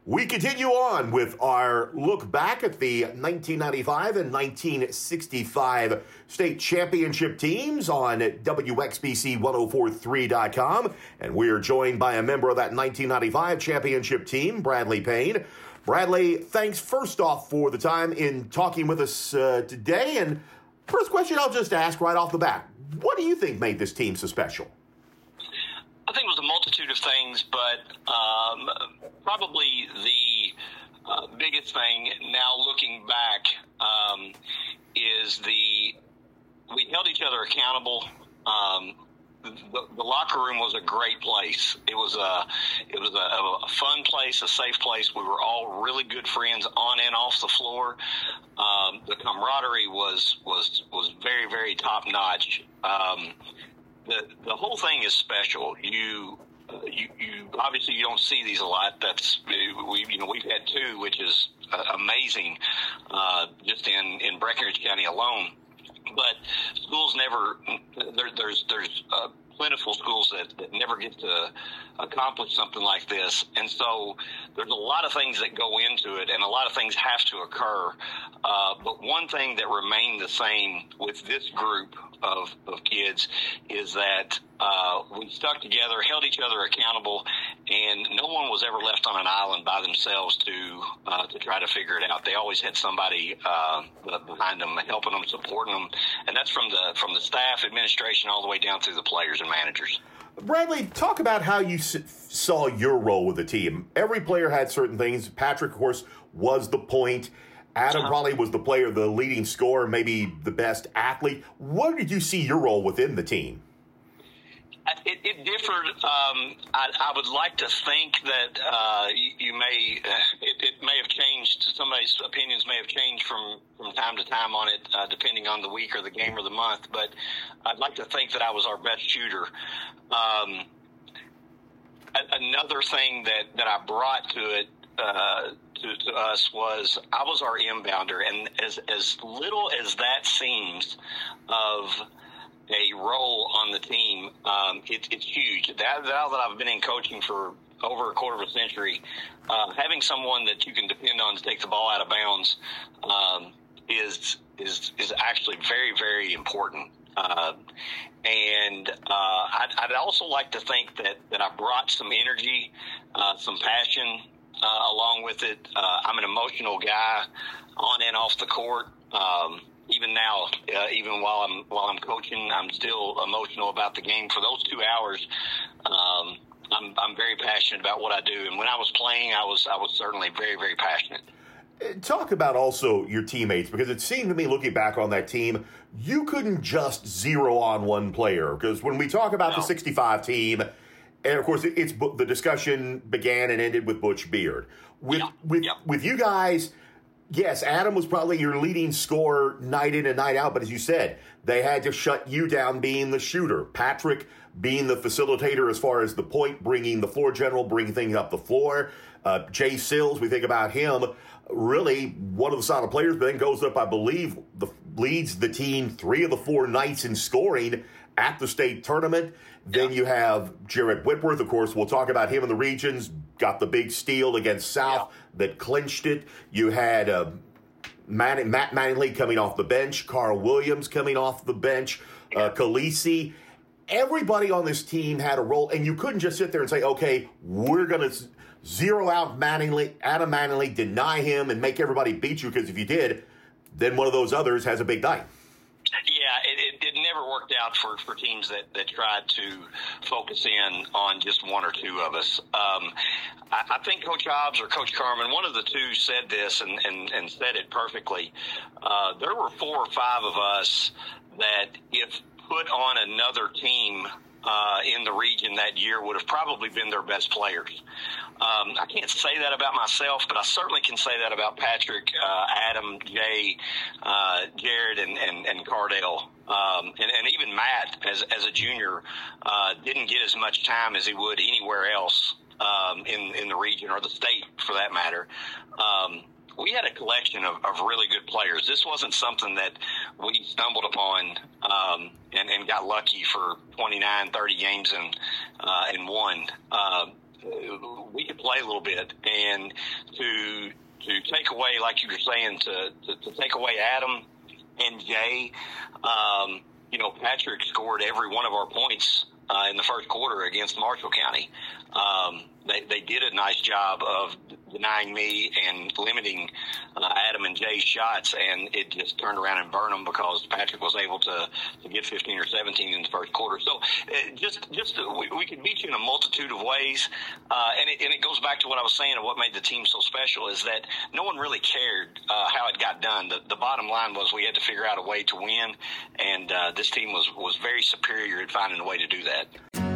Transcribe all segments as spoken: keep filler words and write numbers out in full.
We continue on with our look back at the nineteen ninety-five and nineteen sixty-five state championship teams on W X B C ten forty-three dot com. And we're joined by a member of that nineteen ninety-five championship team, Bradley Payne. Bradley, thanks first off for the time in talking with us uh, today. And first question I'll just ask right off the bat. What do you think made this team so special? I think it was a multitude of things, but um, probably the uh, biggest thing now looking back um, is the we held each other accountable. Um, the, the locker room was a great place. It was a it was a, a fun place, a safe place. We were all really good friends on and off the floor. Um, the camaraderie was was was very very top notch. Um, The the whole thing is special. You, uh, you you obviously you don't see these a lot. That's we you know we've had two, which is uh, amazing, uh, just in, in Breckinridge County alone. But schools never there, there's there's uh, plentiful schools that, that never get to accomplish something like this, and so there's a lot of things that go into it, and a lot of things have to occur. Uh, but one thing that remained the same with this group of, of kids is that uh, we stuck together, held each other accountable, and no one was ever left on an island by themselves to uh, to try to figure it out. They always had somebody uh, behind them, helping them, supporting them, and that's from the from the staff, administration, all the way down through the players and managers. Bradley, talk about how you s- saw your role with the team. Every player had certain things. Patrick, of course, was the point. Adam probably was the player, the leading scorer, maybe the best athlete. What did you see your role within the team? It, it differed. Um, I, I would like to think that uh, you, you may, uh, it, it may have changed. Somebody's opinions may have changed from, from time to time on it, uh, depending on the week or the game or the month. But I'd like to think that I was our best shooter. Um, another thing that, that I brought to it, uh, to, to us was I was our inbounder. And as, as little as that seems of a role on the team, um, it, it's huge. That, now that I've been in coaching for over a quarter of a century, uh, having someone that you can depend on to take the ball out of bounds um, is is is actually very, very important. Uh, and uh, I'd, I'd also like to think that, that I brought some energy, uh, some passion uh, along with it. Uh, I'm an emotional guy on and off the court. Um, Even now, uh, even while I'm while I'm coaching, I'm still emotional about the game. For those two hours, um, I'm I'm very passionate about what I do. And when I was playing, I was I was certainly very very passionate. Talk about also your teammates, because it seemed to me, looking back on that team, you couldn't just zero on one player. Because when we talk about no. the sixty-five team, and of course, it's the discussion began and ended with Butch Beard. With yeah. with yeah. with you guys. Yes, Adam was probably your leading scorer night in and night out, but as you said, they had to shut you down being the shooter. Patrick being the facilitator as far as the point, bringing the floor general, bringing things up the floor. Uh, Jay Sills, we think about him, really one of the solid players, but then goes up, I believe, the, leads the team three of the four nights in scoring at the state tournament. Then yeah. you have Jared Whitworth, of course. We'll talk about him in the regions. Got the big steal against South yeah. that clinched it. You had uh, Matt, Matt Mattingly coming off the bench, Carl Williams coming off the bench, uh, Khaleesi. Everybody on this team had a role, and you couldn't just sit there and say, okay, we're going to zero out Mattingly, Adam Mattingly, deny him, and make everybody beat you, because if you did, then one of those others has a big night. Yeah, it, it, it never worked out for, for teams that, that tried to focus in on just one or two of us. Um, I, I think Coach Hobbs or Coach Carmen, one of the two said this and, and, and said it perfectly. Uh, there were four or five of us that if put on another team uh, in the region that year would have probably been their best players. Um, I can't say that about myself, but I certainly can say that about Patrick, uh, Adam, Jay, uh, Jared, and, and, and Cardell. Um, and, and even Matt, as, as a junior, uh, didn't get as much time as he would anywhere else um, in, in the region or the state, for that matter. Um, we had a collection of, of really good players. This wasn't something that we stumbled upon um, and, and got lucky for twenty-nine, thirty games and, uh, and won. Uh, we could play a little bit, and to to take away, like you were saying, to to, to take away Adam and Jay. Um, you know, Patrick scored every one of our points uh, in the first quarter against Marshall County. Um, they, they did a nice job of denying me and limiting uh, Adam and Jay's shots, and it just turned around and burned them because Patrick was able to, to get fifteen or seventeen in the first quarter. So uh, just just uh, we, we can beat you in a multitude of ways, uh, and, it, and it goes back to what I was saying of what made the team so special is that no one really cared uh, how it got done. The, the bottom line was we had to figure out a way to win, and uh, this team was, was very superior at finding a way to do that.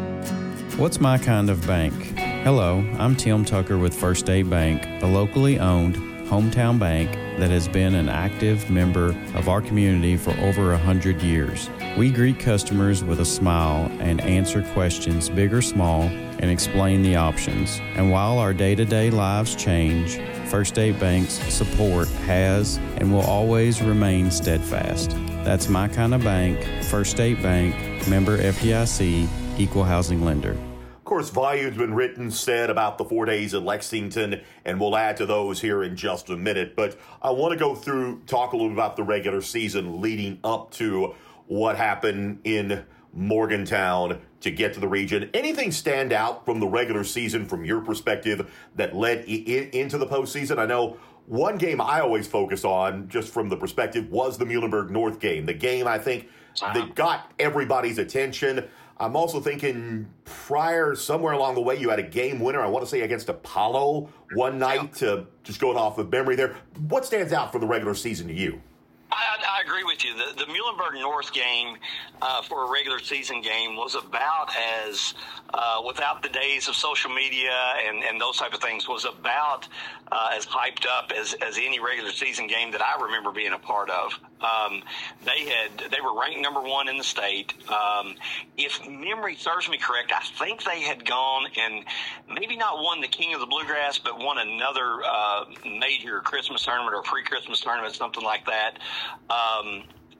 What's my kind of bank? Hello, I'm Tim Tucker with First State Bank, a locally owned hometown bank that has been an active member of our community for over a hundred years. We greet customers with a smile and answer questions big or small and explain the options. And while our day-to-day lives change, First State Bank's support has and will always remain steadfast. That's my kind of bank, First State Bank, member F D I C, equal housing lender. Of course, volume's been written, said about the four days in Lexington, and we'll add to those here in just a minute. But I want to go through, talk a little bit about the regular season leading up to what happened in Morgantown to get to the region. Anything stand out from the regular season from your perspective that led I- into the postseason? I know one game I always focus on, just from the perspective, was the Muhlenberg North game. The game, I think, that got everybody's attention. I'm also thinking prior, somewhere along the way, you had a game winner, I want to say against Apollo one night, uh, just going off of memory there. What stands out for the regular season to you? I, I agree with you. The, the Muhlenberg North game uh, for a regular season game was about as, uh, without the days of social media and, and those type of things, was about uh, as hyped up as, as any regular season game that I remember being a part of. Um, they had they were ranked number one in the state. Um, if memory serves me correct, I think they had gone and maybe not won the King of the Bluegrass, but won another uh, major Christmas tournament or pre-Christmas tournament, something like that. Um,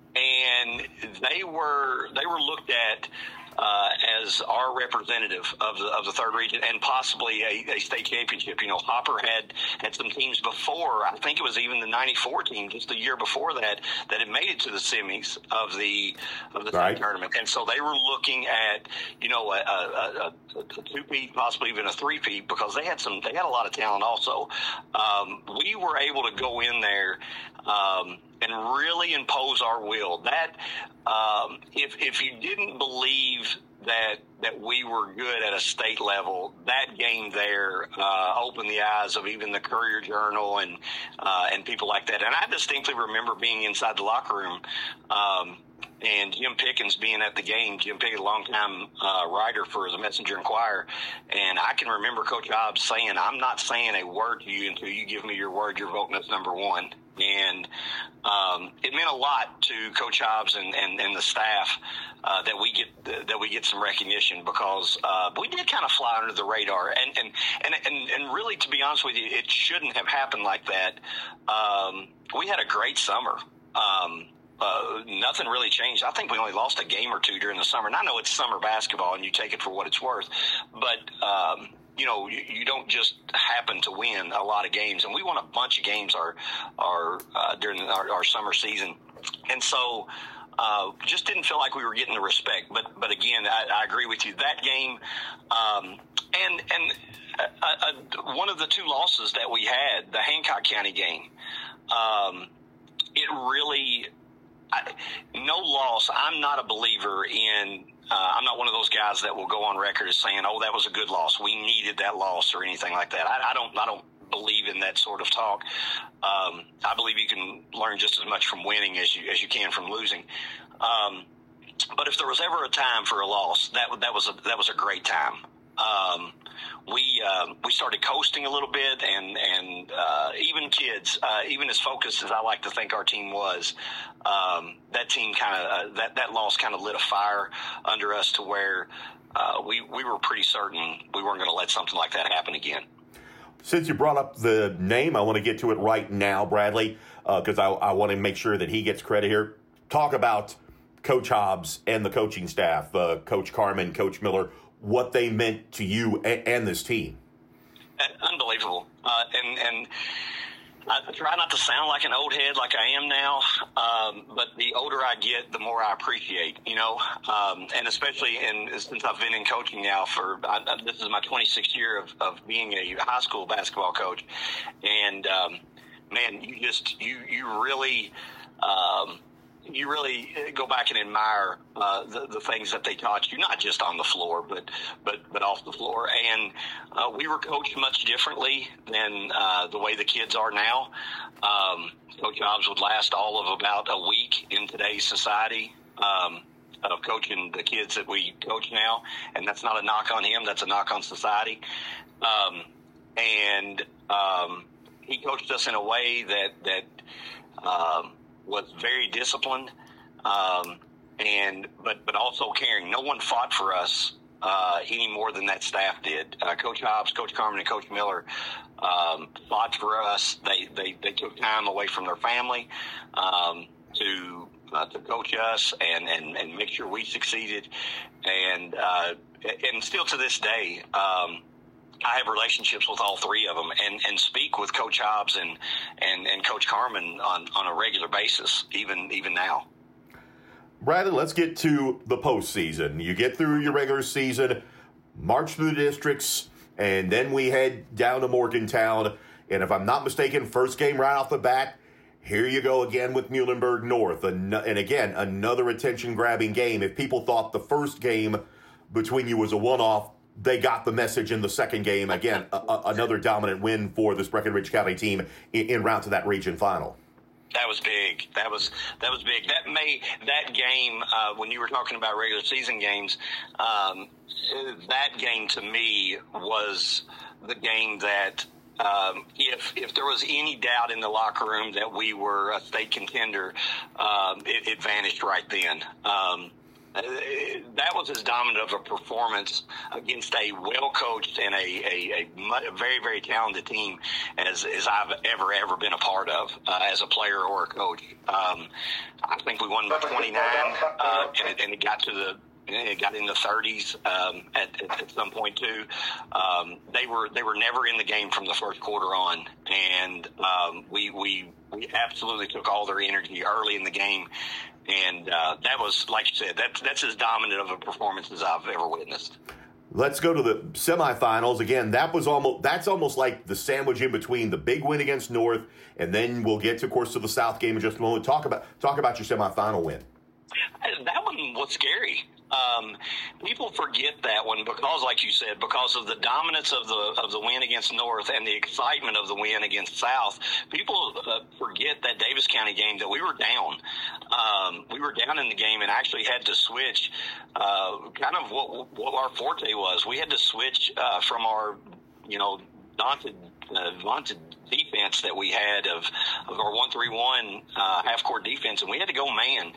and they were they were looked at uh, as our representative of the of the third region and possibly a, a state championship. You know, Hopper had had some teams before. I think it was even the ninety-four team, just a year before that, that had made it to the semis of the of the right. state tournament. And so they were looking at, you know, a, a, a, a two-peat, possibly even a three-peat, because they had some they had a lot of talent also. Um, we were able to go in there um, and really impose our will. That um, if if you didn't believe that that we were good at a state level, that game there uh, opened the eyes of even the Courier Journal and uh, and people like that. And I distinctly remember being inside the locker room um, and Jim Pickens being at the game. Jim Pickens, a longtime uh, writer for the Messenger Inquirer, and I can remember Coach Hobbs saying, "I'm not saying a word to you until you give me your word. You're voting as number one." And um, it meant a lot to Coach Hobbs and, and, and the staff uh, that we get that we get some recognition, because uh, we did kind of fly under the radar. And and, and and and really, to be honest with you, it shouldn't have happened like that. Um, we had a great summer. Um, Uh, nothing really changed. I think we only lost a game or two during the summer. And I know it's summer basketball and you take it for what it's worth. But, um, you know, you, you don't just happen to win a lot of games. And we won a bunch of games our, our, uh, during our, our summer season. And so uh, just didn't feel like we were getting the respect. But, but again, I, I agree with you. That game um, and, and uh, uh, one of the two losses that we had, the Hancock County game, um, it really – I, no loss. I'm not a believer in uh, I'm not one of those guys that will go on record as saying, oh, that was a good loss, we needed that loss, or anything like that. I, I don't I don't believe in that sort of talk. Um, I believe you can learn just as much from winning as you as you can from losing. Um, but if there was ever a time for a loss, that that was a that was a great time. Um, we uh, we started coasting a little bit, and and uh, even kids, uh, even as focused as I like to think our team was, um, that team kind of uh, that that loss kind of lit a fire under us to where uh, we we were pretty certain we weren't going to let something like that happen again. Since you brought up the name, I want to get to it right now, Bradley, because uh, I, I want to make sure that he gets credit here. Talk about Coach Hobbs and the coaching staff, uh, Coach Carmen, Coach Miller. what they meant to you and, and this team. Unbelievable. Uh, and, and I try not to sound like an old head like I am now, um, but the older I get, the more I appreciate, you know, um, and especially in, since I've been in coaching now for, I, this is my twenty-sixth year of, of being a high school basketball coach. And, um, man, you just, you, you really, um, you really go back and admire uh, the, the things that they taught you, not just on the floor, but but, but off the floor. And uh, we were coached much differently than uh, the way the kids are now. Um, Coach Hobbs would last all of about a week in today's society um, of coaching the kids that we coach now. And that's not a knock on him. That's a knock on society. Um, and um, he coached us in a way that that um, – was very disciplined, um, and but but also caring. No one fought for us uh, any more than that staff did. Uh, Coach Hobbs, Coach Carmen, and Coach Miller um, fought for us. They, they they took time away from their family um, to uh, to coach us and, and, and make sure we succeeded. And uh, and still to this day, um, I have relationships with all three of them, and, and speak with Coach Hobbs and, and, and Coach Carmen on, on a regular basis, even even now. Bradley, let's get to the postseason. You get through your regular season, march through the districts, and then we head down to Morgantown. And if I'm not mistaken, first game right off the bat, here you go again with Muhlenberg North. And, and again, another attention-grabbing game. If people thought the first game between you was a one-off, they got the message in the second game. Again, a, a, another dominant win for this Breckinridge County team in, in route to that region final. That was big. That was that was big. That made that game uh, when you were talking about regular season games. Um, that game to me was the game that um, if if there was any doubt in the locker room that we were a state contender, um, it, it vanished right then. Um, That was as dominant of a performance against a well-coached and a, a, a very, very talented team as, as I've ever, ever been a part of uh, as a player or a coach. Um, I think we won by twenty-nine, uh, and, it, and it got to the it got in the thirties um, at, at, at some point too. Um, they were they were never in the game from the first quarter on, and um, we we we absolutely took all their energy early in the game. And uh, that was, like you said, that's, that's as dominant of a performance as I've ever witnessed. Let's go to the semifinals. Again, that was almost that's almost like the sandwich in between the big win against North, and then we'll get, to, of course, to the South game in just a moment. Talk about talk about your semifinal win. That one was scary. Um, people forget that one because, like you said, because of the dominance of the of the win against North and the excitement of the win against South, people uh, forget that Davis County game that we were down. Um, we were down in the game and actually had to switch uh, kind of what what our forte was. We had to switch uh, from our, you know, daunted, uh, vaunted defense that we had of, of our one three one uh, half-court defense, and we had to go man.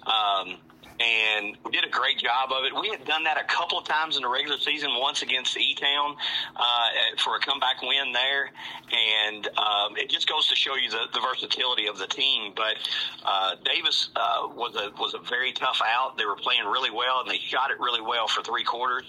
Um, And we did a great job of it. We had done that a couple of times in the regular season, once against E-Town uh, for a comeback win there. And um, it just goes to show you the, the versatility of the team. But uh, Davis uh, was a was a very tough out. They were playing really well, and they shot it really well for three quarters.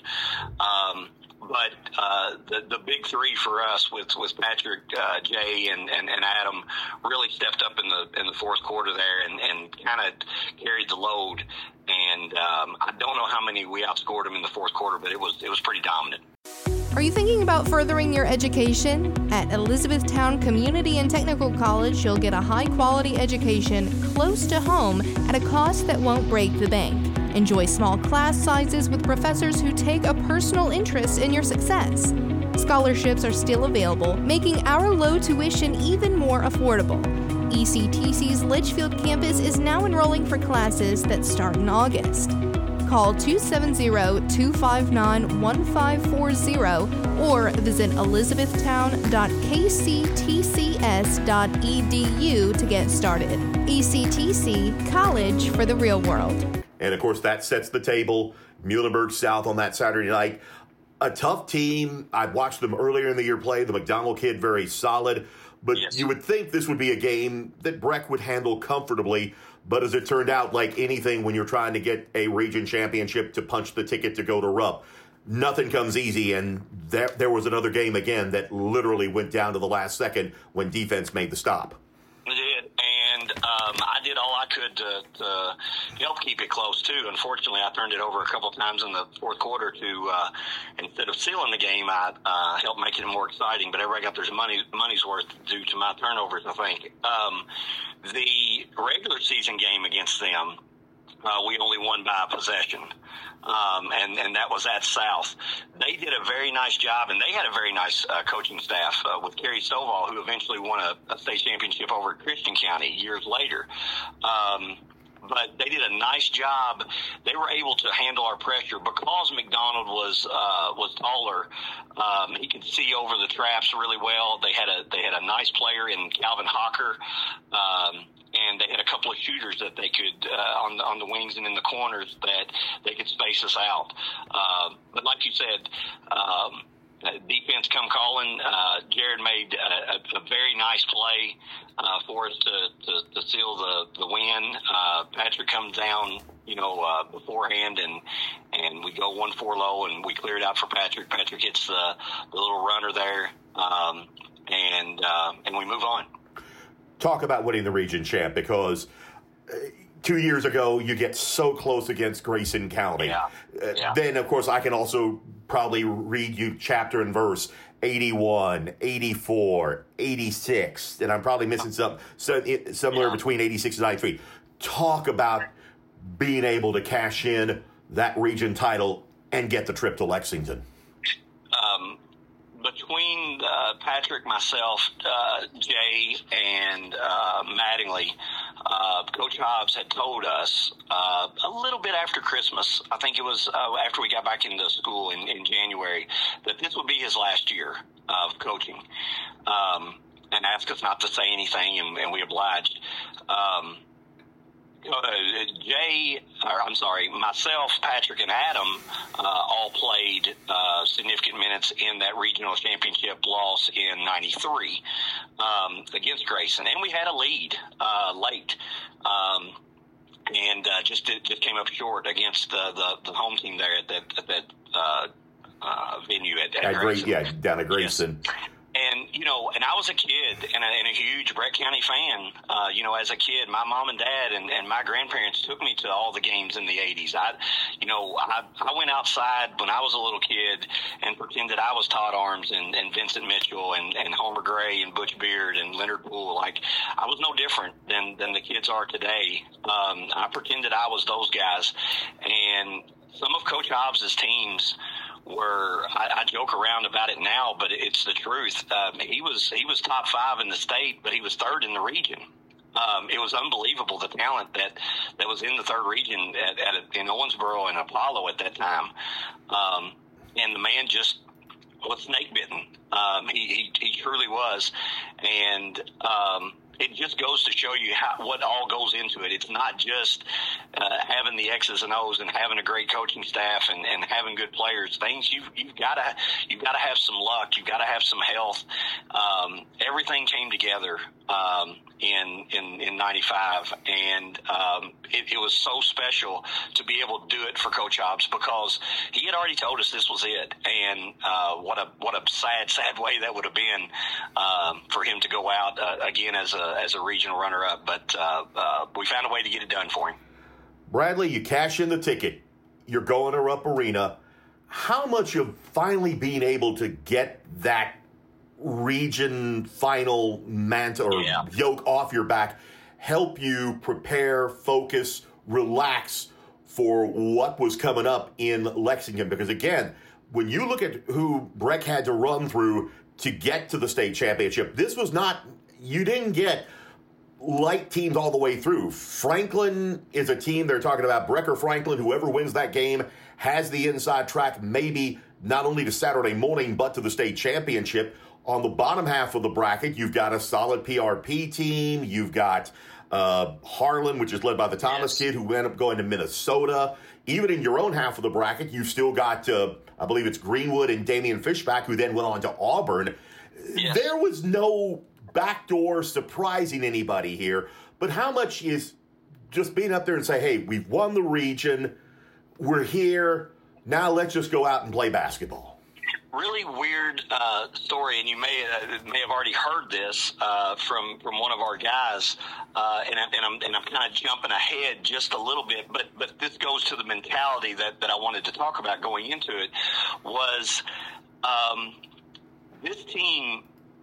Um, But uh, the the big three for us with with Patrick, uh, Jay, and, and, and Adam really stepped up in the in the fourth quarter there and, and kind of carried the load. And um, I don't know how many we outscored them in the fourth quarter, but it was it was pretty dominant. Are you thinking about furthering your education? At Elizabethtown Community and Technical College, you'll get a high-quality education close to home at a cost that won't break the bank. Enjoy small class sizes with professors who take a personal interest in your success. Scholarships are still available, making our low tuition even more affordable. E C T C's Litchfield campus is now enrolling for classes that start in August. Call two seven zero, two five nine, one five four zero or visit elizabethtown dot k c t c s dot e d u to get started. E C T C, college for the real world. And, of course, that sets the table. Muhlenberg South on that Saturday night. A tough team. I watched them earlier in the year play. The McDonald kid, very solid. But yes, you would think this would be a game that Breck would handle comfortably. But as it turned out, like anything when you're trying to get a region championship to punch the ticket to go to Rupp, nothing comes easy, and there, there was another game again that literally went down to the last second when defense made the stop. It did, and um, I did all I could to, to help keep it close, too. Unfortunately, I turned it over a couple of times in the fourth quarter to, uh, instead of sealing the game, I uh, helped make it more exciting, but everybody got their money, money's worth due to my turnovers, I think. Um, the regular season game against them, Uh, we only won by a possession, um, and, and that was at South. They did a very nice job, and they had a very nice uh, coaching staff uh, with Kerry Stovall, who eventually won a, a state championship over at Christian County years later. Um, but they did a nice job. They were able to handle our pressure because McDonald was uh, was taller. Um, he could see over the traps really well. They had a they had a nice player in Calvin Hawker. Um, And they had a couple of shooters that they could uh, on the, on the wings and in the corners that they could space us out. Uh, but like you said, um, defense come calling. Uh, Jared made a, a very nice play uh, for us to, to, to seal the the win. Uh, Patrick comes down, you know, uh, beforehand, and and we go one four low, and we clear it out for Patrick. Patrick hits the, the little runner there, um, and uh, and we move on. Talk about winning the region champ, because two years ago you get so close against Grayson County. Yeah. Uh, yeah. Then, of course, I can also probably read you chapter and verse eighty-one, eighty-four, eighty-six, and I'm probably missing some, so it, somewhere yeah. between eighty-six and ninety-three. Talk about being able to cash in that region title and get the trip to Lexington. Um, between uh, Patrick, myself, uh, Jay, and uh, Mattingly, uh, Coach Hobbs had told us uh, a little bit after Christmas, I think it was uh, after we got back into school in, in January, that this would be his last year of coaching, um, and asked us not to say anything, and, and we obliged. Um, Uh, Jay, or I'm sorry, myself, Patrick, and Adam uh, all played uh, significant minutes in that regional championship loss in ninety-three um, against Grayson, and we had a lead uh, late, um, and uh, just just came up short against the, the, the home team there at that at that uh, uh, venue at, at, at Grayson. Great, yeah, down at Grayson. Yes. And, you know, and I was a kid and a, and a huge Brett County fan. Uh, you know, as a kid, my mom and dad and, and my grandparents took me to all the games in the eighties. I, you know, I, I went outside when I was a little kid and pretended I was Todd Arms and, and Vincent Mitchell and, and Homer Gray and Butch Beard and Leonard Poole. Like, I was no different than, than the kids are today. Um, I pretended I was those guys. And some of Coach Hobbs' teams were, I, I joke around about it now, but it's the truth. Um, he was he was top five in the state, but he was third in the region. Um, it was unbelievable, the talent that, that was in the third region at, at in Owensboro and Apollo at that time. Um, and the man just was snake bitten. Um, he, he he truly was, and um, it just goes to show you how, what all goes into it. It's not just uh, having the X's and O's and having a great coaching staff and, and having good players. Things you've you've got to you've got to have some luck. You've got to have some health. Um, everything came together um, in in in ninety-five, and um, it, it was so special to be able to do it for Coach Hobbs, because he had already told us this was it. And uh, what a what a sad sad way that would have been um, for him to go out uh, again as a as a regional runner-up, but uh, uh, we found a way to get it done for him. Bradley, you cash in the ticket. You're going to Rupp Arena. How much of finally being able to get that region final mantle or yeah. yoke off your back help you prepare, focus, relax for what was coming up in Lexington? Because, again, when you look at who Breck had to run through to get to the state championship, this was not – you didn't get light teams all the way through. Franklin is a team they're talking about. Breck or Franklin, whoever wins that game, has the inside track maybe not only to Saturday morning but to the state championship. On the bottom half of the bracket, you've got a solid P R P team. You've got uh, Harlan, which is led by the Thomas yes. kid, who ended up going to Minnesota. Even in your own half of the bracket, you've still got, uh, I believe it's Greenwood and Damian Fishback, who then went on to Auburn. Yes. There was no backdoor surprising anybody here, but how much is just being up there and say, hey, we've won the region, we're here, now let's just go out and play basketball. Really weird uh, story, and you may uh, may have already heard this uh, from from one of our guys, uh, and, I, and I'm and I'm kind of jumping ahead just a little bit, but but this goes to the mentality that, that I wanted to talk about going into it. Was um, this team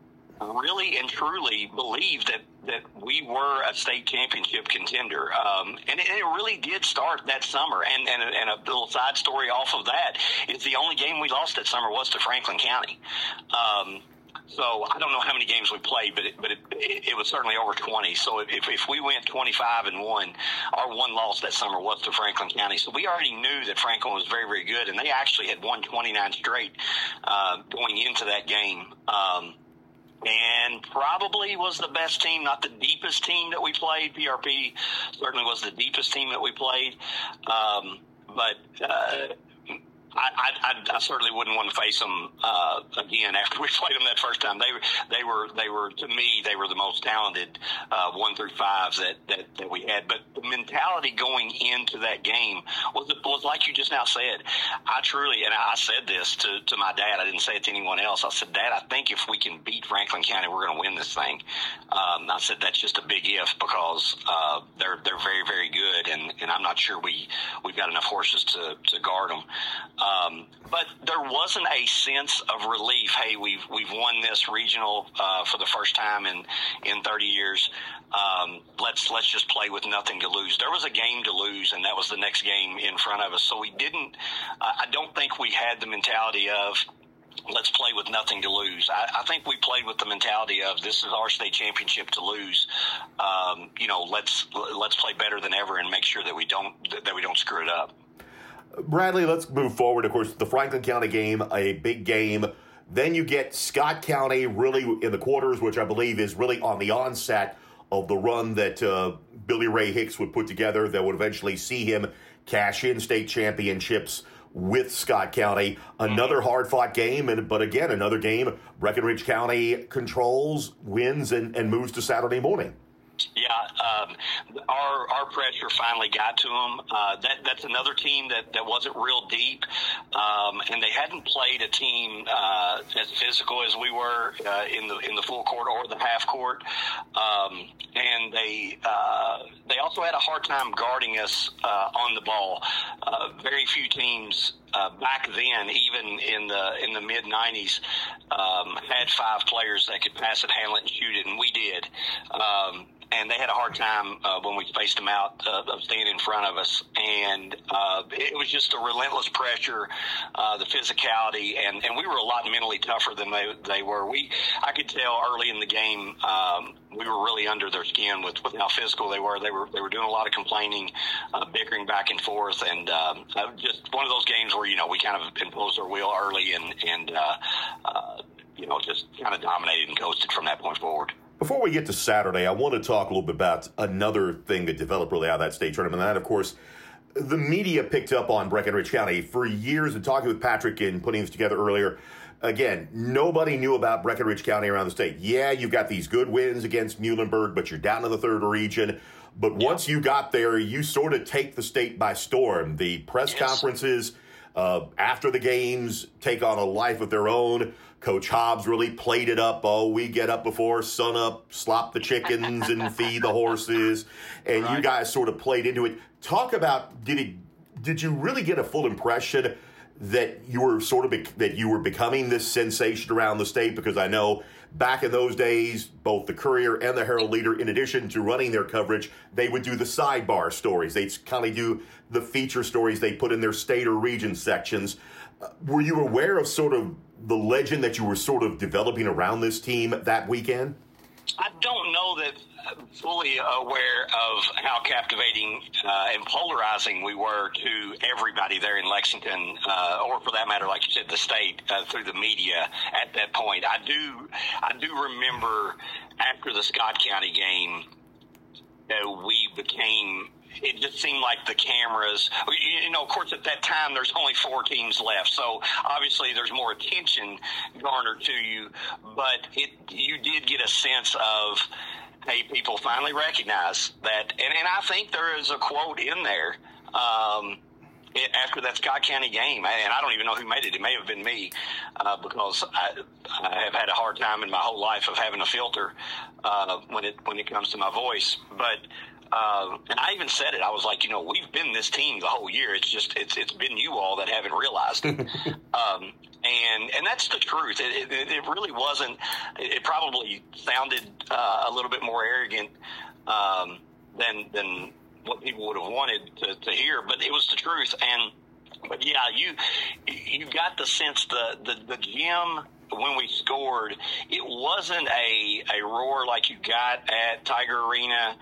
really and truly believed that, that we were a state championship contender. Um, and, it, and it really did start that summer. And, and, and a little side story off of that is the only game we lost that summer was to Franklin County. Um, so I don't know how many games we played, but it, but it, it, it was certainly over twenty. So if, if we went twenty-five and one, our one loss that summer was to Franklin County. So we already knew that Franklin was very, very good, and they actually had won twenty-nine straight uh, going into that game. Um, and probably was the best team, not the deepest team that we played. P R P certainly was the deepest team that we played. Um, but uh, I, I, I certainly wouldn't want to face them uh, again after we played them that first time. They were, they were, they were to me, they were the most talented uh, one through fives that, that, that we had. But the mentality going into that game was was like you just now said. I truly, and I said this to, to my dad. I didn't say it to anyone else. I said, Dad, I think if we can beat Franklin County, we're going to win this thing. Um, I said that's just a big if because uh, they're they're very very good, and, and I'm not sure we we've got enough horses to, to guard them. Um, but there wasn't a sense of relief. Hey, we've we've won this regional uh, for the first time in, in thirty years. Um, let's let's just play with nothing to lose. There was a game to lose, and that was the next game in front of us. So we didn't. Uh, I don't think we had the mentality of let's play with nothing to lose. I, I think we played with the mentality of this is our state championship to lose. Um, you know, let's let's play better than ever and make sure that we don't that we don't screw it up. Bradley, let's move forward. Of course, the Franklin County game, a big game. Then you get Scott County really in the quarters, which I believe is really on the onset of the run that uh, Billy Ray Hicks would put together that would eventually see him cash in state championships with Scott County. Another hard-fought game, and but again, another game Breckinridge County controls, wins, and, and moves to Saturday morning. Yeah, um, our our pressure finally got to them. Uh, that that's another team that, that wasn't real deep, um, and they hadn't played a team uh, as physical as we were uh, in the in the full court or the half court. Um, and they uh, they also had a hard time guarding us uh, on the ball. Uh, very few teams uh, back then, even in the in the mid nineties, um, had five players that could pass it, handle it, and shoot it, and we did. Um, And they had a hard time uh, when we spaced them out uh, of staying in front of us. And uh, it was just a relentless pressure, uh, the physicality, and, and we were a lot mentally tougher than they they were. We I could tell early in the game um, we were really under their skin with, with how physical they were. They were they were doing a lot of complaining, uh, bickering back and forth, and um, just one of those games where, you know, we kind of imposed our will early and, and uh, uh, you know, just kind of dominated and coasted from that point forward. Before we get to Saturday, I want to talk a little bit about another thing that developed really out of that state tournament. And that, of course, the media picked up on Breckinridge County for years. And talking with Patrick and putting this together earlier, again, nobody knew about Breckinridge County around the state. Yeah, you've got these good wins against Muhlenberg, but you're down in the third region. But once you got there, you sort of take the state by storm. The press yes. conferences uh, after the games take on a life of their own. Coach Hobbs really played it up. Oh, we get up before sun up, slop the chickens and feed the horses. And right. you guys sort of played into it. Talk about, did it, did you really get a full impression that you were sort of, be, that you were becoming this sensation around the state? Because I know back in those days, both the Courier and the Herald Leader, in addition to running their coverage, they would do the sidebar stories. They'd kind of do the feature stories they put in their state or region sections. Uh, were you aware of sort of the legend that you were sort of developing around this team that weekend? I don't know that I'm fully aware of how captivating uh, and polarizing we were to everybody there in Lexington, uh, or for that matter, like you said, the state, uh, through the media at that point. I do, I do remember after the Scott County game, uh, we became. It just seemed like the cameras, you know, of course, at that time, there's only four teams left. So obviously there's more attention garnered to you. But it, you did get a sense of, hey, people finally recognize that. And, and I think there is a quote in there. Um, after that Scott County game, and I don't even know who made it. It may have been me, uh, because I, I have had a hard time in my whole life of having a filter uh, when it when it comes to my voice. But uh, and I even said it. I was like, you know, we've been this team the whole year. It's just it's it's been you all that haven't realized it. um, and and that's the truth. It, it, it really wasn't. It probably sounded uh, a little bit more arrogant um, than than. what people would have wanted to, to hear, but it was the truth. And but yeah, you you got the sense the, the the gym when we scored, it wasn't a a roar like you got at Tiger Arena,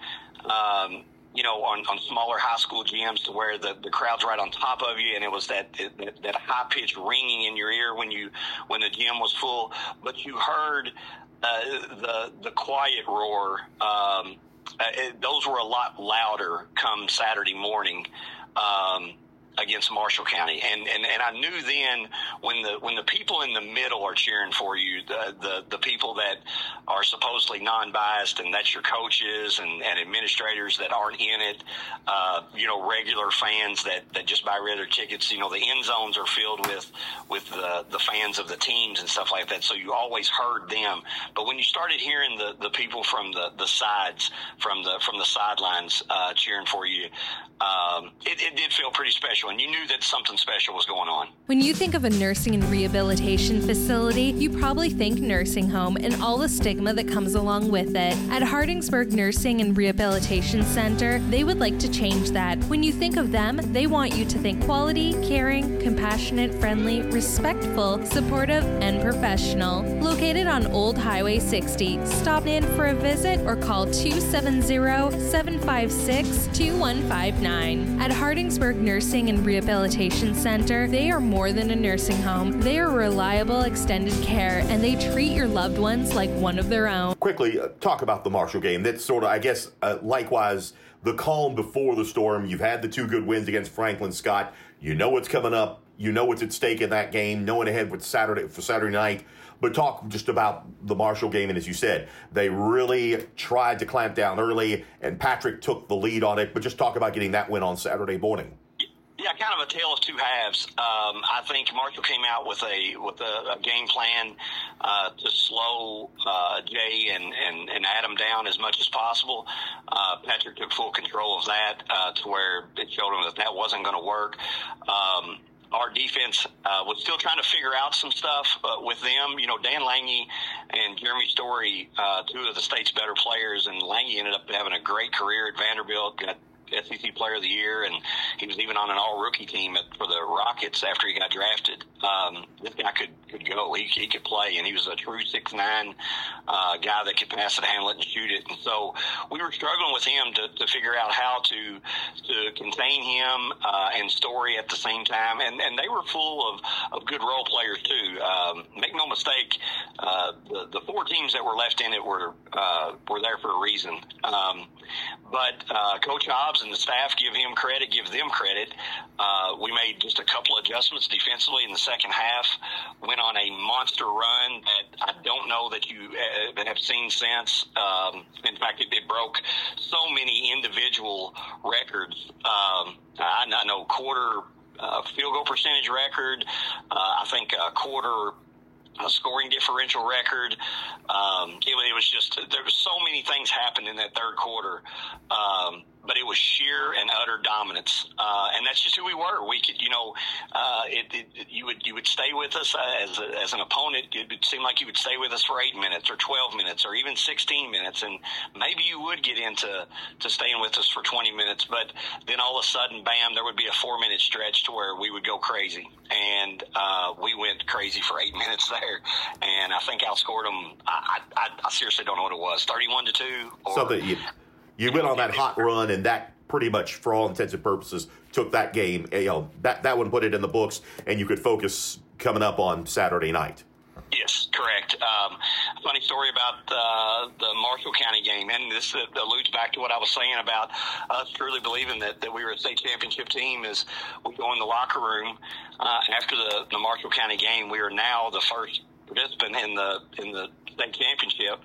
um, you know, on, on smaller high school gyms, to where the, the crowd's right on top of you, and it was that that, that high pitched ringing in your ear when you when the gym was full. But you heard uh, the the quiet roar. Um, Uh, it, those were a lot louder come Saturday morning um, against Marshall County, and, and and I knew then when the when the people in the middle are cheering for you, the the, the people that are supposedly non-biased, and that's your coaches and, and administrators that aren't in it, uh, you know, regular fans that, that just buy regular tickets. You know, the end zones are filled with with the, the fans of the teams and stuff like that. So you always heard them. But when you started hearing the, the people from the, the sides, from the from the sidelines uh, cheering for you, um, it, it did feel pretty special. And you knew that something special was going on. When you think of a nursing and rehabilitation facility, you probably think nursing home and all the stigma that comes along with it. At Hardingsburg Nursing and Rehabilitation Center, they would like to change that. When you think of them, they want you to think quality, caring, compassionate, friendly, respectful, supportive, and professional. Located on Old Highway sixty, stop in for a visit or call two seven zero, seven five six, two one five nine. At Hardingsburg Nursing and Rehabilitation Center, they are more than a nursing home. They are reliable extended care, and they treat your loved ones like one of their own. Quickly, uh, talk about the Marshall game. That's sort of, I guess, uh, likewise, the calm before the storm. You've had the two good wins against Franklin Scott. You know what's coming up. You know what's at stake in that game. Knowing ahead with Saturday for Saturday night. But talk just about the Marshall game, and as you said, they really tried to clamp down early, and Patrick took the lead on it. But just talk about getting that win on Saturday morning. Yeah, kind of a tale of two halves. Um, I think Marshall came out with a with a, a game plan uh, to slow uh, Jay and, and, and Adam down as much as possible. Uh, Patrick took full control of that uh, to where it showed him that that wasn't going to work. Um, Our defense uh, was still trying to figure out some stuff uh, with them. You know, Dan Lange and Jeremy Story, uh, two of the state's better players, and Lange ended up having a great career at Vanderbilt, got S E C Player of the Year, and he was even on an all-rookie team at, for the Rockets after he got drafted. Um, this guy could, could go. He, he could play, and he was a true six nine uh, guy that could pass it, handle it, and shoot it. And so we were struggling with him to, to figure out how to to contain him uh, and Story at the same time. And, and they were full of, of good role players, too. Um, make no mistake, uh, the, the four teams that were left in it were, uh, were there for a reason. Um, but uh, Coach Hobbs and the staff, give him credit, give them credit. Uh, we made just a couple adjustments defensively in the second half, went on a monster run that I don't know that you uh, have seen since. Um, in fact, it, it broke so many individual records. Um, I, I know quarter uh, field goal percentage record, uh, I think a quarter a scoring differential record. Um, it, it was just, there was so many things happened in that third quarter. Um, but it was sheer and utter dominance. Uh, and that's just who we were. We could, you know, uh, it, it, you would, you would stay with us uh, as a, as an opponent. It would seem like you would stay with us for eight minutes or twelve minutes or even sixteen minutes. And maybe you would get into, to staying with us for twenty minutes, but then all of a sudden, bam, there would be a four minute stretch to where we would go crazy. And, uh, we went crazy for eight minutes there. And I think outscored them. I, I, I seriously don't know what it was. thirty-one to two. Or, Something you, You went on that hot run, and that pretty much, for all intents and purposes, took that game. You know, that that one put it in the books, and you could focus coming up on Saturday night. Yes, correct. Um, funny story about uh, the Marshall County game, and this uh, alludes back to what I was saying about us truly believing that, that we were a state championship team. Is we go in the locker room uh, after the, the Marshall County game. We are now the first participant in the in the state championship,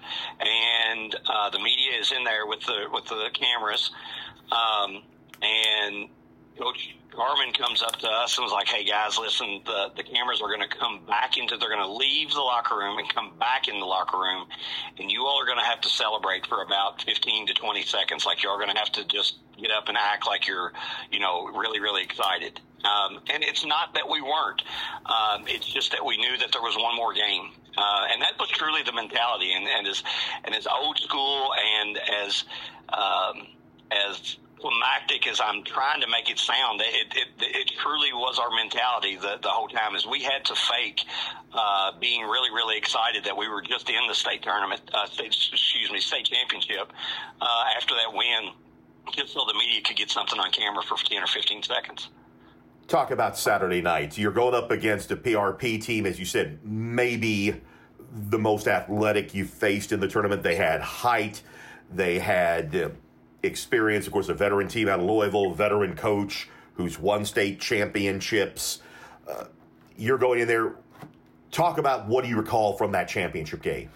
and uh, the media is in there with the with the cameras, um, and Coach Carmen comes up to us and was like, hey, guys, listen, the, the cameras are going to come back into, they're going to leave the locker room and come back in the locker room, and you all are going to have to celebrate for about fifteen to twenty seconds. Like, you're going to have to just get up and act like you're, you know, really, really excited. Um, and it's not that we weren't. Um, it's just that we knew that there was one more game. Uh, and that was truly the mentality. And, and, as, and as old school and as um, as climactic as I'm trying to make it sound, it, it, it truly was our mentality the, the whole time, is we had to fake uh, being really, really excited that we were just in the state tournament, uh, state, excuse me, state championship uh, after that win, just so the media could get something on camera for ten or fifteen seconds. Talk about Saturday night. You're going up against a P R P team, as you said, maybe the most athletic you faced in the tournament. They had height. They had uh, experience. Of course, a veteran team out of Louisville, veteran coach who's won state championships. Uh, you're going in there. Talk about what do you recall from that championship game?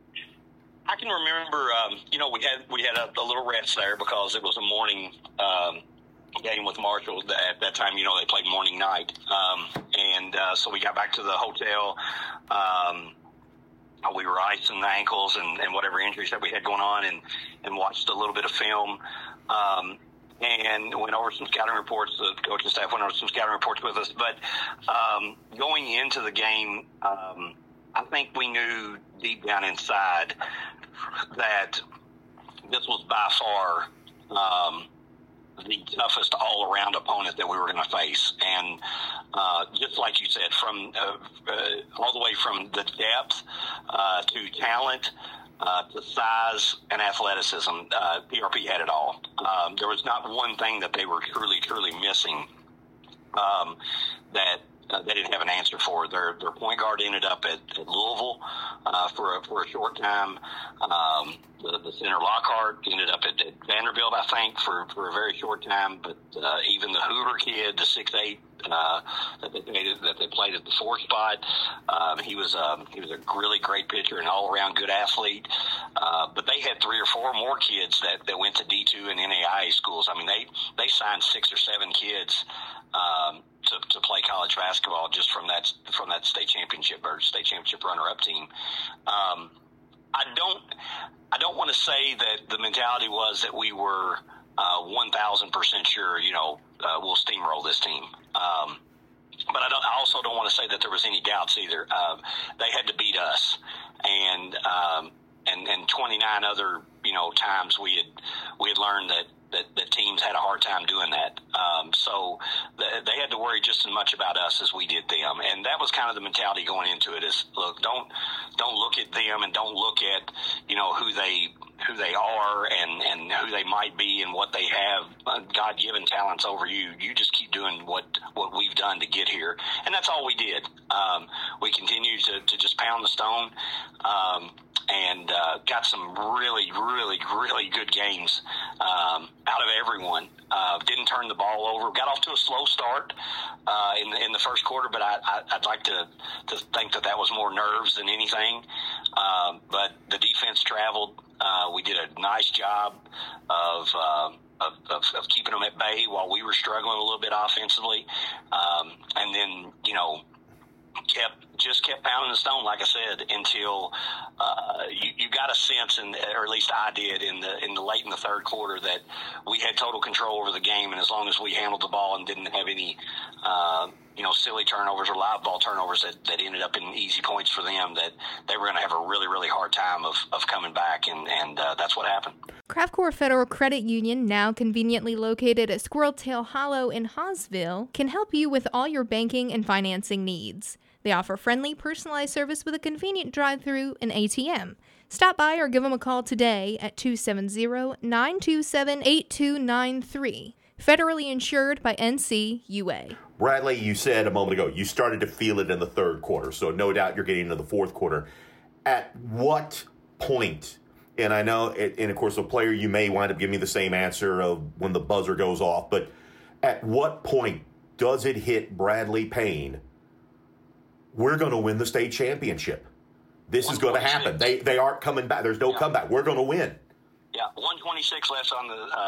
I can remember, um, you know, we had we had a, a little rest there because it was a morning um, game with Marshall. At that time, you know, they played morning night. Um, and uh, so we got back to the hotel. Um, we were icing the ankles and, and whatever injuries that we had going on, and, and watched a little bit of film. Um, and went over some scouting reports. The coaching staff went over some scouting reports with us. But um, going into the game, um, I think we knew deep down inside that this was by far um, the toughest all-around opponent that we were going to face. And uh, just like you said, from uh, uh, all the way from the depth uh, to talent uh, to size and athleticism, uh, P R P had it all. Um, there was not one thing that they were truly, truly missing um, that Uh, they didn't have an answer for. Their their point guard ended up at, at Louisville uh, for a, for a short time. Um, the, the center Lockhart ended up at, at Vanderbilt, I think, for, for a very short time. But uh, even the Hoover kid, the six eight uh, that they played that they played at the four spot, um, he was um, he was a really great pitcher and all around good athlete. Uh, but they had three or four more kids that, that went to D two and N A I A schools. I mean, they they signed six or seven kids. Um, To, to play college basketball just from that from that state championship or state championship runner-up team. Um, I don't I don't want to say that the mentality was that we were uh, one thousand percent sure, you know, uh, we'll steamroll this team. Um, but I, don't, I also don't want to say that there was any doubts either. Uh, they had to beat us, and um, and and twenty-nine other you know times we had we had learned that. That, that teams had a hard time doing that. Um, so the, they had to worry just as much about us as we did them. And that was kind of the mentality going into it is, look, don't don't look at them and don't look at, you know, who they who they are and, and who they might be and what they have, uh, God-given talents over you. You just keep doing what, what we've done to get here. And that's all we did. Um, we continued to, to just pound the stone. Um, and uh, got some really, really, really good games um, out of everyone. Uh, didn't turn the ball over. Got off to a slow start uh, in, the, in the first quarter, but I, I, I'd like to, to think that that was more nerves than anything. Um, but the defense traveled. Uh, we did a nice job of, uh, of, of, of keeping them at bay while we were struggling a little bit offensively. Um, and then, you know, kept just kept pounding the stone, like I said, until uh, you, you got a sense, and or at least I did, in the in the late in the third quarter, that we had total control over the game, and as long as we handled the ball and didn't have any, uh, you know, silly turnovers or live ball turnovers that, that ended up in easy points for them, that they were going to have a really, really hard time of, of coming back, and, and uh, that's what happened. Craft Corps Federal Credit Union, now conveniently located at Squirrel Tail Hollow in Hawesville, can help you with all your banking and financing needs. They offer friendly, personalized service with a convenient drive-thru and A T M. Stop by or give them a call today at two seven zero, nine two seven, eight two nine three. Federally insured by N C U A. Bradley, you said a moment ago you started to feel it in the third quarter, so no doubt you're getting into the fourth quarter. At what point, and I know, and of course, a player, you may wind up giving me the same answer of when the buzzer goes off, but at what point does it hit Bradley Payne, we're going to win the state championship? This is going to happen. They they aren't coming back. There's no yeah. comeback. We're going to win. Yeah, one twenty-six left on the uh,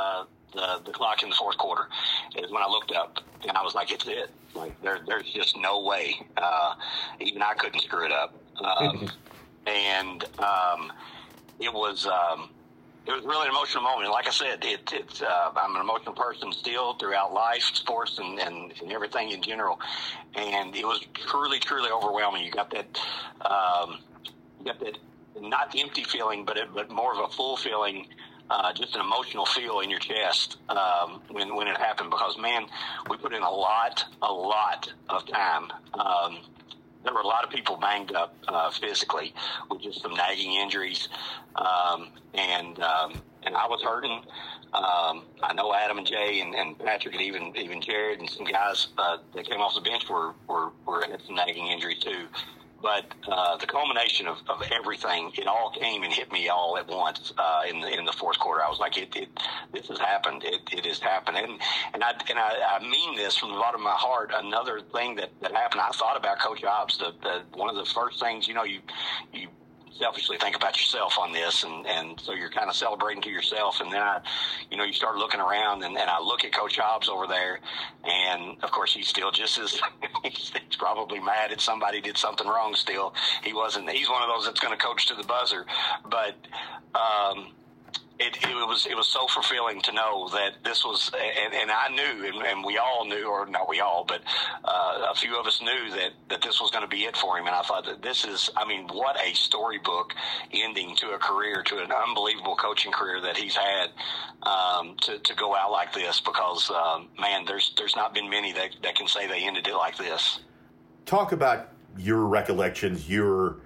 the, the clock in the fourth quarter is when I looked up, and I was like, it's it. Like, there, there's just no way. Uh, even I couldn't screw it up. Um, and um, it was um, it was really an emotional moment. Like I said, it, it's uh, I'm an emotional person still throughout life, sports, and, and, and everything in general. And it was truly, truly overwhelming. You got that, um, you got that not empty feeling, but it, but more of a full feeling. Uh, just an emotional feel in your chest um, when when it happened, because man, we put in a lot, a lot of time. Um, there were a lot of people banged up uh, physically with just some nagging injuries, um, and um, and I was hurting. Um, I know Adam and Jay and, and Patrick and even even Jared and some guys uh, that came off the bench were were, were had some nagging injuries too. But uh, the culmination of, of everything, it all came and hit me all at once uh, in the in the fourth quarter. I was like, it, it this has happened. It, it has happened. And and I and I, I mean this from the bottom of my heart. Another thing that, that happened, I thought about Coach Hobbs. The, the one of the first things, you know, you you selfishly think about yourself on this, and, and so you're kind of celebrating to yourself, and then I, you know, you start looking around, and, and I look at Coach Hobbs over there, and of course he's still just as he's, he's probably mad at somebody did something wrong still. He wasn't, he's one of those that's going to coach to the buzzer, but um, It, it was it was so fulfilling to know that this was, and, and I knew, and, and we all knew, or not we all, but uh, a few of us knew that, that this was going to be it for him. And I thought that this is, I mean, what a storybook ending to a career, to an unbelievable coaching career that he's had, um, to, to go out like this, because, um, man, there's there's not been many that, that can say they ended it like this. Talk about your recollections, your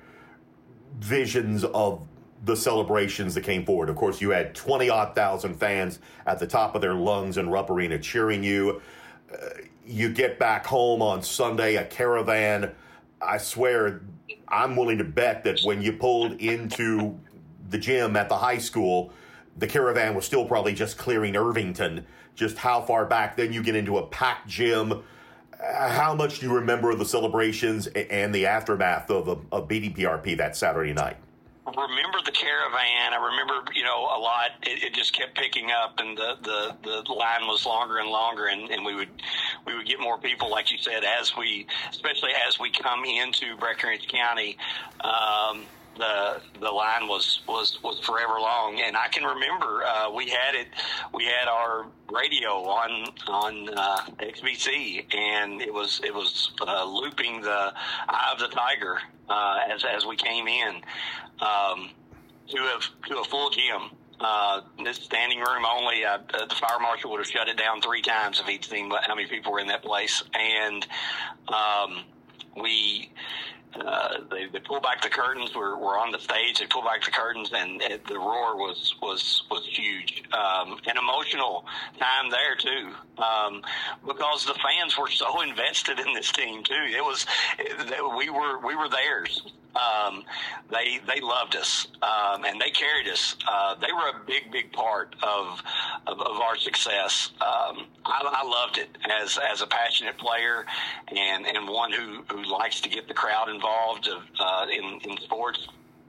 visions of the celebrations that came forward. Of course, you had twenty-odd thousand fans at the top of their lungs in Rupp Arena cheering you. Uh, you get back home on Sunday, a caravan. I swear, I'm willing to bet that when you pulled into the gym at the high school, the caravan was still probably just clearing Irvington, just how far back. Then you get into a packed gym. Uh, how much do you remember of the celebrations and the aftermath of, of B D P R P that Saturday night? Remember the caravan. I remember, you know, a lot. It, it just kept picking up, and the, the, the line was longer and longer, and, and we would we would get more people, like you said, as we, especially as we come into Breckinridge County. Um, the the line was, was, was forever long, and I can remember uh, we had it. We had our radio on on uh, X B C, and it was it was uh, looping the Eye of the Tiger uh, as as we came in um, to a to a full gym. Uh, this standing room only. Uh, the fire marshal would have shut it down three times if he'd seen how many people were in that place, and um, we. Uh, they, they pull back the curtains. We're, we're on the stage. They pull back the curtains, and it, the roar was was was huge. Um, an emotional time there too, um, because the fans were so invested in this team too. It was it, we were we were theirs. Um, they they loved us, um, and they carried us. Uh, they were a big big part of of, of our success. Um, I, I loved it as as a passionate player, and and one who, who likes to get the crowd involved uh, in in sports.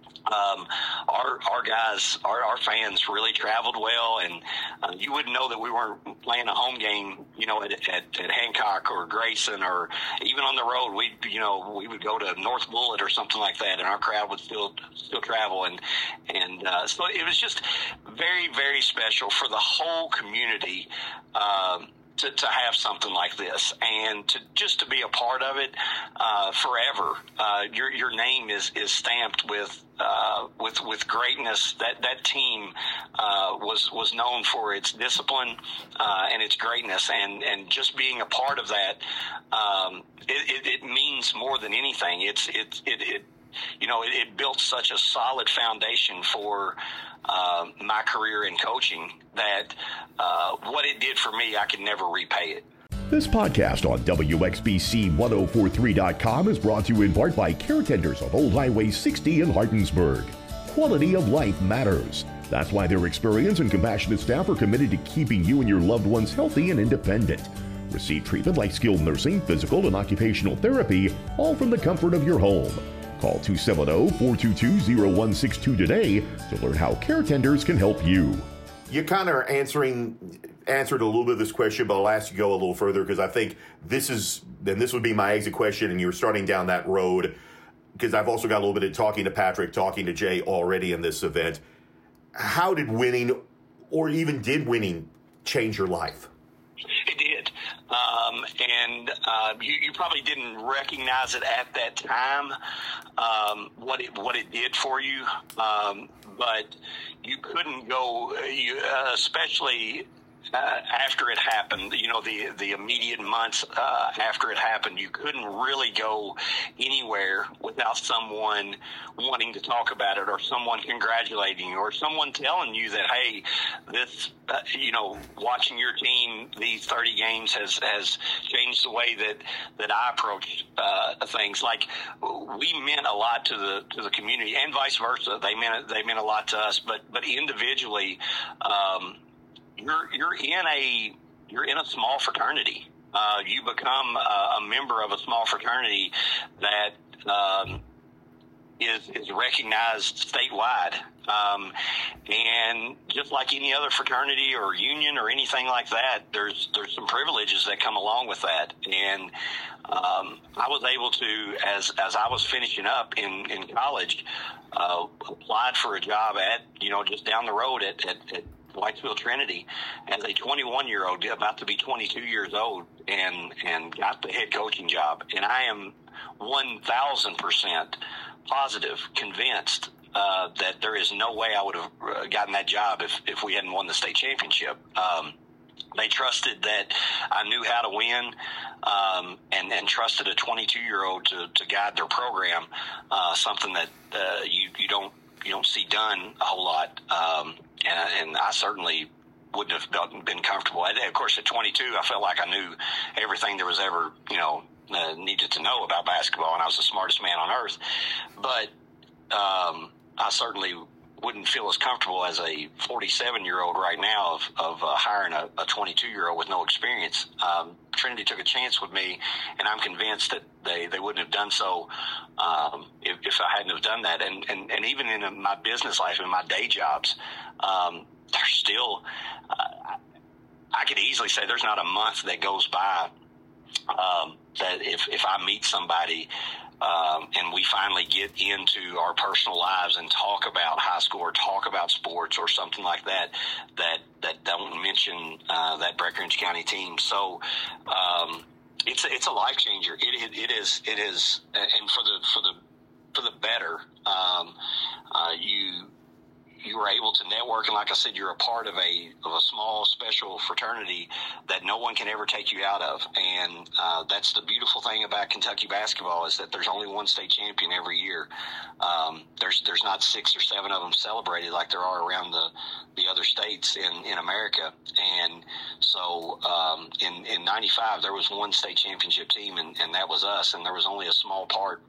Um, our our guys, our, our fans really traveled well, and uh, you wouldn't know that we weren't playing a home game, you know, at, at, at Hancock or Grayson, or even on the road. We, you know, we would go to North Bullitt or something like that, and our crowd would still still travel, and and uh, so it was just very very special for the whole community. Um, To, to have something like this, and to just to be a part of it uh, forever. Uh, your your name is is stamped with uh, with with greatness. That that team uh, was was known for its discipline uh, and its greatness, and and just being a part of that, um, it, it, it means more than anything. It's it it, it you know it, it built such a solid foundation for uh, my career in coaching that uh, what it did for me, I could never repay it. This podcast on W X B C ten forty-three dot com is brought to you in part by Care Tenders of Old Highway sixty in Hardinsburg. Quality of life matters. That's why their experienced and compassionate staff are committed to keeping you and your loved ones healthy and independent. Receive treatment like skilled nursing, physical, and occupational therapy, all from the comfort of your home. Call two seven zero, four two two, zero one six two today to learn how Care Tenders can help you. You kind of are answering answered a little bit of this question, but I'll ask you to go a little further because I think this is, and this would be my exit question, and you're starting down that road because I've also got a little bit of talking to Patrick, talking to Jay already in this event. How did winning, or even did winning, change your life? It did. Um, and uh, you, you probably didn't recognize it at that time, um, what it what it did for you. Um, but you couldn't go, you, uh, especially uh, after it happened, you know, the, the immediate months uh, after it happened, you couldn't really go anywhere without someone wanting to talk about it, or someone congratulating you, or someone telling you that, hey, this, uh, you know, watching your team these thirty games has, has changed the way that, that I approach uh, things. Like, we meant a lot to the to the community, and vice versa. They meant they meant a lot to us, but but individually, um, you're you're in a you're in a small fraternity. Uh, you become a, a member of a small fraternity that um, is is recognized statewide. Um, and just like any other fraternity or union or anything like that, there's there's some privileges that come along with that. And um, I was able to, as as I was finishing up in, in college, uh, applied for a job at, you know, just down the road at, at, at Whitesville Trinity as a twenty-one-year-old, about to be twenty-two years old, and, and got the head coaching job. And I am one thousand percent positive, convinced Uh, that there is no way I would have uh, gotten that job if, if we hadn't won the state championship. Um, they trusted that I knew how to win, um, and, and trusted a twenty-two-year-old to, to guide their program, uh, something that uh, you, you don't you don't see done a whole lot. Um, and, and I certainly wouldn't have been comfortable. And of course, at twenty-two, I felt like I knew everything there was ever, you know, uh, needed to know about basketball, and I was the smartest man on earth. But um, I certainly wouldn't feel as comfortable as a forty-seven-year-old right now of, of uh, hiring a, a twenty-two-year-old with no experience. Um, Trinity took a chance with me, and I'm convinced that they, they wouldn't have done so um, if, if I hadn't have done that. And, and, and even in my business life, in my day jobs, um, there's still uh, – I could easily say there's not a month that goes by um, that if, if I meet somebody – Um, and we finally get into our personal lives and talk about high school or talk about sports or something like that, that, that don't mention uh, that Breckinridge County team. So um, it's, a, it's a life changer. It, it, it is, it is, and for the, for the, for the better. Um, uh, you, you were able to network, and like I said, you're a part of a of a small, special fraternity that no one can ever take you out of. And uh, that's the beautiful thing about Kentucky basketball, is that there's only one state champion every year. Um, there's there's not six or seven of them celebrated like there are around the, the other states in, in America. And so um, in, in ninety-five, there was one state championship team, and, and that was us. And there was only a small part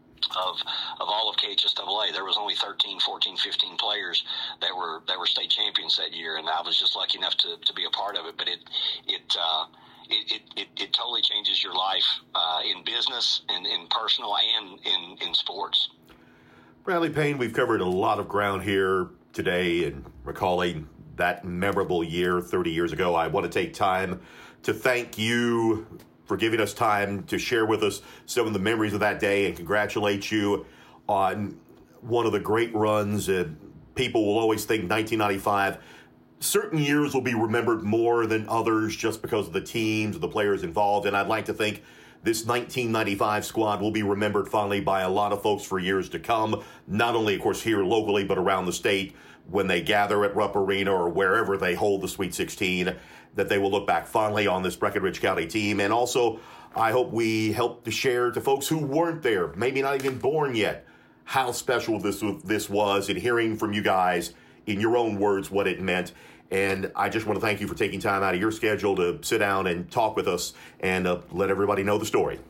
of of all of K H S double A. There was only thirteen, fourteen, fifteen players that were that were state champions that year, and I was just lucky enough to, to be a part of it. But it it uh, it, it, it totally changes your life uh, in business and in personal and in, in sports. Bradley Payne, we've covered a lot of ground here today and recalling that memorable year thirty years ago. I want to take time to thank you for giving us time to share with us some of the memories of that day, and congratulate you on one of the great runs. Uh, people will always think nineteen ninety-five, certain years will be remembered more than others just because of the teams, the players involved, and I'd like to think this nineteen ninety-five squad will be remembered fondly by a lot of folks for years to come, not only, of course, here locally, but around the state when they gather at Rupp Arena or wherever they hold the Sweet sixteen, that they will look back fondly on this Breckinridge County team. And also, I hope we help to share to folks who weren't there, maybe not even born yet, how special this, this was, and hearing from you guys in your own words what it meant. And I just want to thank you for taking time out of your schedule to sit down and talk with us and uh, let everybody know the story.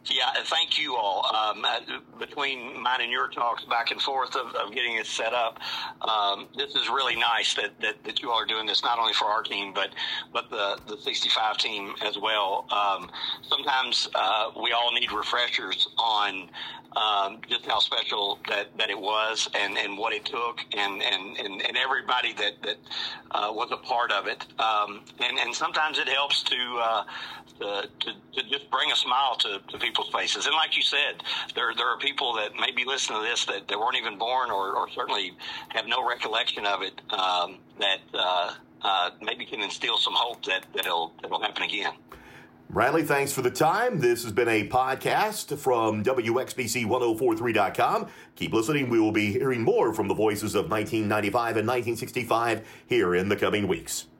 Yeah, thank you all. Um, uh, between mine and your talks back and forth of, of getting it set up, um, this is really nice that, that, that you all are doing this, not only for our team, but but the, the sixty-five team as well. Um, sometimes uh, we all need refreshers on um, just how special that, that it was and, and what it took and, and, and, and everybody that, that uh, was a part of it. Um, and, and sometimes it helps to, uh, to, to, to just bring a smile to, to people's faces. And like you said, there there are people that may be listening to this that, that weren't even born or, or certainly have no recollection of it, um, that uh, uh, maybe can instill some hope that, that it'll, it'll happen again. Bradley, thanks for the time. This has been a podcast from W X B C ten forty-three dot com. Keep listening. We will be hearing more from the voices of nineteen ninety-five and nineteen sixty-five here in the coming weeks.